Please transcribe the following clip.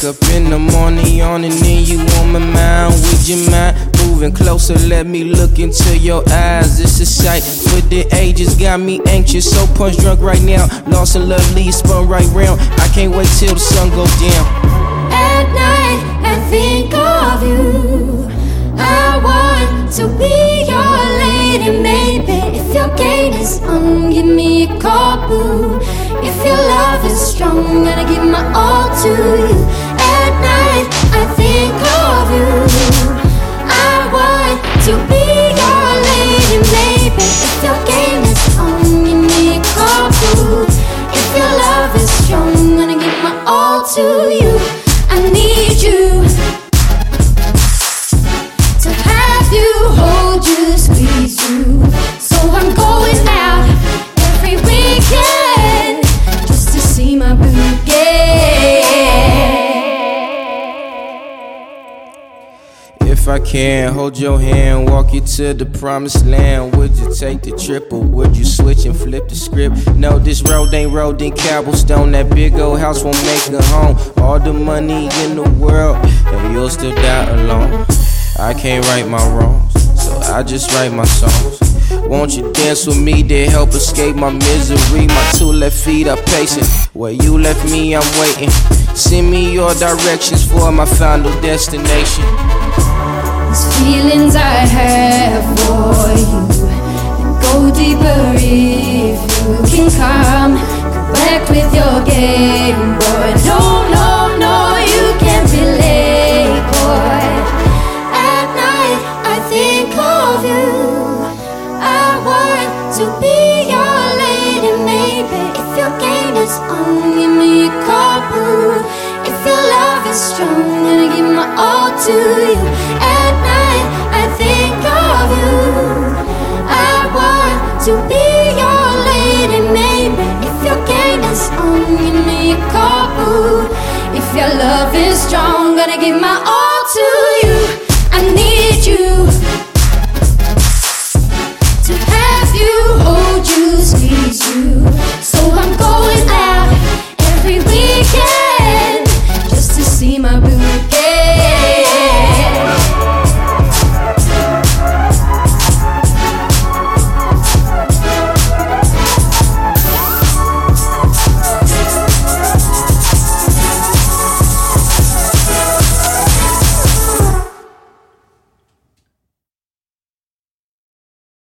up in the morning, yawning, and you on my mind. Would you mind moving closer? Let me look into your eyes. It's a sight for the ages, got me anxious, so punch drunk right now. Lost in love, lead spun right round. I can't wait till the sun go down. At night, I think of you. I want to be your lady, maybe. If your gate is on, give me a call, boo. If your love is strong, gonna give my all to you. At night, I think of you. I want to be your lady, maybe. If your game is on, give me a call, boo. If your love is strong, gonna give my all to you. I need you to have you, hold you, squeeze you. So I'm going out every weekend just to see my boo, If I can hold your hand, walk you to the promised land, would you take the trip or would you switch and flip the script? No, this road ain't cobblestone. That big old house won't make a home. All the money in the world and you'll still die alone. I can't right my wrongs, so I just write my songs. Won't you dance with me to help escape my misery? My two left feet are pacing, where you left me I'm waiting. Send me your directions for my final destination. These feelings I have for you, they go deeper if you can come back with your game, boy. No, no, no, you can't be late, boy. At night I think of you. I want to be your lady, maybe. If your game is on, give me a call, boo. If your love is strong, gonna give my all to you. At night I think of you. I want to be your lady, maybe. If your game is on, give me a call, boo. If your love is strong, gonna give my all to you.